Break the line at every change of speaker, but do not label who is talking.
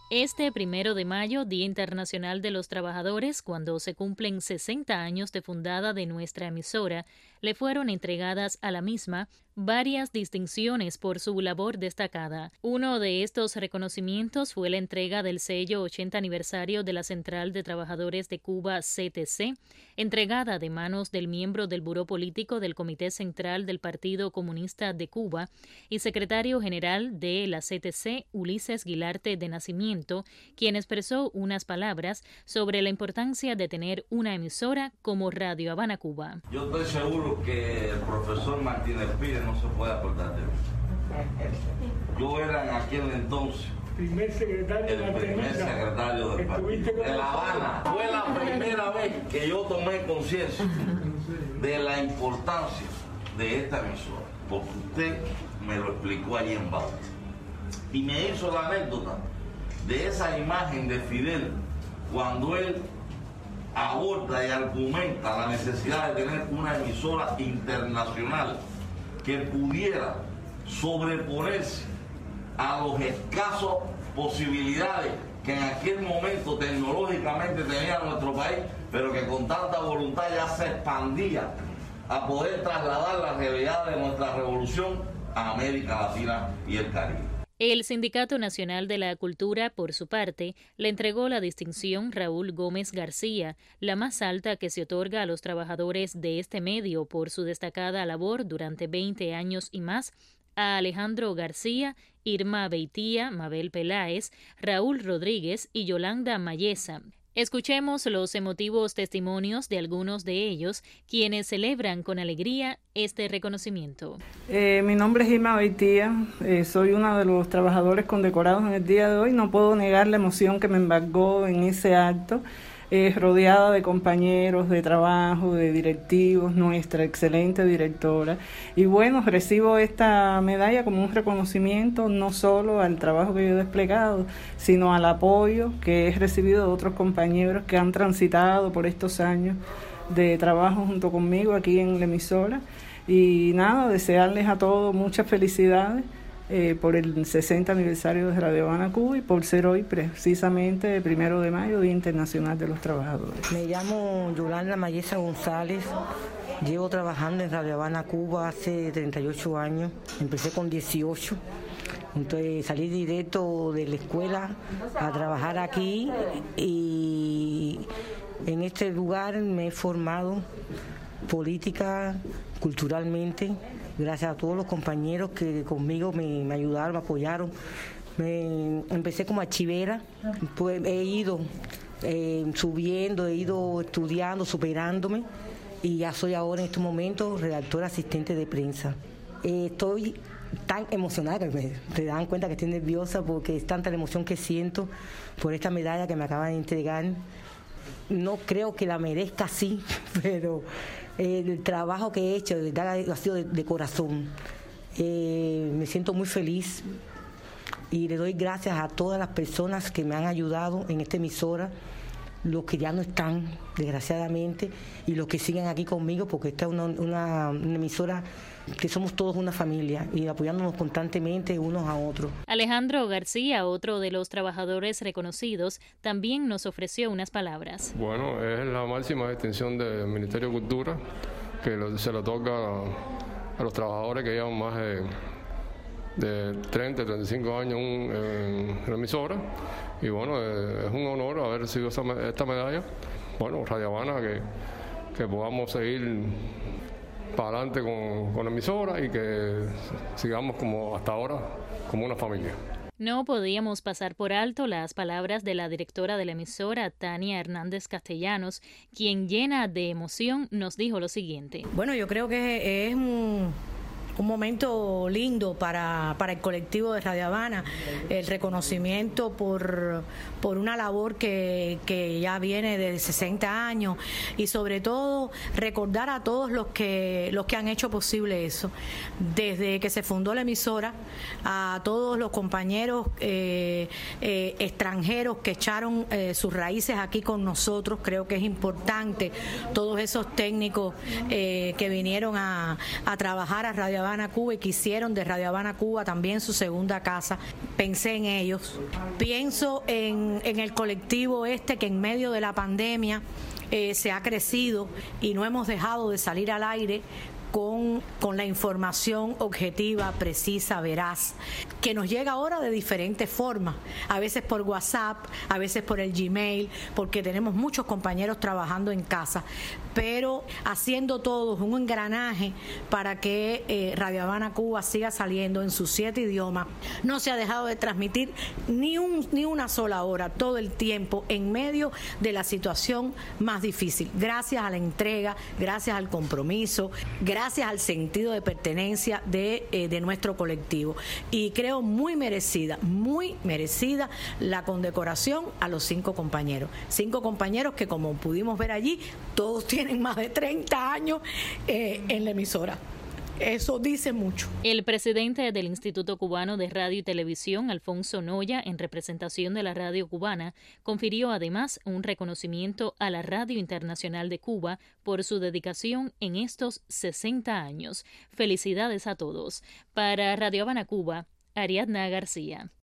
Este 1 de mayo, Día Internacional de los Trabajadores, cuando se cumplen 60 años de fundada de nuestra emisora, le fueron entregadas a la misma varias distinciones por su labor destacada. Uno de estos reconocimientos fue la entrega del sello 80 aniversario de la Central de Trabajadores de Cuba, CTC, entregada de manos del miembro del Buró Político del Comité Central del Partido Comunista de Cuba y secretario general de la CTC, Ulises Guilarte de Nacimiento, quien expresó unas palabras sobre la importancia de tener una emisora como Radio Habana Cuba.
Yo estoy seguro que el profesor Martínez Pires no se puede acordar de mí. Yo era en aquel entonces el primer secretario del partido de La Habana. Fue la primera vez que yo tomé conciencia de la importancia de esta emisora, porque usted me lo explicó allí en Bauta y me hizo la anécdota de esa imagen de Fidel cuando él aborda y argumenta la necesidad de tener una emisora internacional que pudiera sobreponerse a los escasos posibilidades que en aquel momento tecnológicamente tenía nuestro país, pero que con tanta voluntad ya se expandía a poder trasladar la realidad de nuestra revolución a América Latina y el Caribe.
El Sindicato Nacional de la Cultura, por su parte, le entregó la distinción Raúl Gómez García, la más alta que se otorga a los trabajadores de este medio por su destacada labor durante 20 años y más, a Alejandro García, Irma Beitía, Mabel Peláez, Raúl Rodríguez y Yolanda Mayesa. Escuchemos los emotivos testimonios de algunos de ellos, quienes celebran con alegría este reconocimiento.
Mi nombre es Irma Beitía, soy uno de los trabajadores condecorados en el día de hoy. No puedo negar la emoción que me embargó en ese acto, rodeada de compañeros de trabajo, de directivos, nuestra excelente directora. Y bueno, recibo esta medalla como un reconocimiento no solo al trabajo que yo he desplegado, sino al apoyo que he recibido de otros compañeros que han transitado por estos años de trabajo junto conmigo aquí en la emisora. Y nada, desearles a todos muchas felicidades por el 60 aniversario de Radio Habana Cuba y por ser hoy precisamente el 1 de mayo, Día Internacional de los Trabajadores.
Me llamo Yolanda Mayesa González, llevo trabajando en Radio Habana Cuba hace 38 años, empecé con 18, entonces salí directo de la escuela a trabajar aquí y en este lugar me he formado política, culturalmente, gracias a todos los compañeros que conmigo me ayudaron, me apoyaron. Empecé como archivera, pues he ido subiendo, he ido estudiando, superándome y ya soy ahora en estos momentos redactora asistente de prensa. Estoy tan emocionada que te dan cuenta que estoy nerviosa porque es tanta la emoción que siento por esta medalla que me acaban de entregar. No creo que la merezca así, pero el trabajo que he hecho de verdad ha sido de corazón. Me siento muy feliz y le doy gracias a todas las personas que me han ayudado en esta emisora, los que ya no están, desgraciadamente, y los que siguen aquí conmigo, porque esta es una emisora que somos todos una familia y apoyándonos constantemente unos a otros.
Alejandro García, otro de los trabajadores reconocidos, también nos ofreció unas palabras.
Bueno, es la máxima distinción del Ministerio de Cultura que se le otorga a los trabajadores que llevan más de 30, 35 años en la emisora. Y bueno, es un honor haber recibido esta medalla. Bueno, Radio Habana, que podamos seguir para adelante con la emisora y que sigamos como hasta ahora, como una familia.
No podíamos pasar por alto las palabras de la directora de la emisora, Tania Hernández Castellanos, quien llena de emoción nos dijo lo siguiente.
Bueno, yo creo que es un momento lindo para el colectivo de Radio Habana, el reconocimiento por una labor que ya viene de 60 años y sobre todo recordar a todos los que han hecho posible eso. Desde que se fundó la emisora, a todos los compañeros extranjeros que echaron sus raíces aquí con nosotros, creo que es importante, todos esos técnicos que vinieron a trabajar a Radio Habana Habana, Cuba, y que hicieron de Radio Habana, Cuba también su segunda casa. Pensé en ellos. Pienso en el colectivo que en medio de la pandemia se ha crecido y no hemos dejado de salir al aire con la información objetiva, precisa, veraz, que nos llega ahora de diferentes formas, a veces por WhatsApp, a veces por el Gmail, porque tenemos muchos compañeros trabajando en casa, pero haciendo todos un engranaje para que Radio Habana Cuba siga saliendo en sus 7 idiomas. No se ha dejado de transmitir ni una sola hora, todo el tiempo, en medio de la situación más difícil, gracias a la entrega, gracias al compromiso, gracias al sentido de pertenencia de nuestro colectivo. Y creo muy merecida la condecoración a los 5 compañeros. 5 compañeros que, como pudimos ver allí, todos tienen más de 30 años en la emisora. Eso dice mucho.
El presidente del Instituto Cubano de Radio y Televisión, Alfonso Noya, en representación de la radio cubana, confirió además un reconocimiento a la Radio Internacional de Cuba por su dedicación en estos 60 años. Felicidades a todos. Para Radio Habana Cuba, Ariadna García.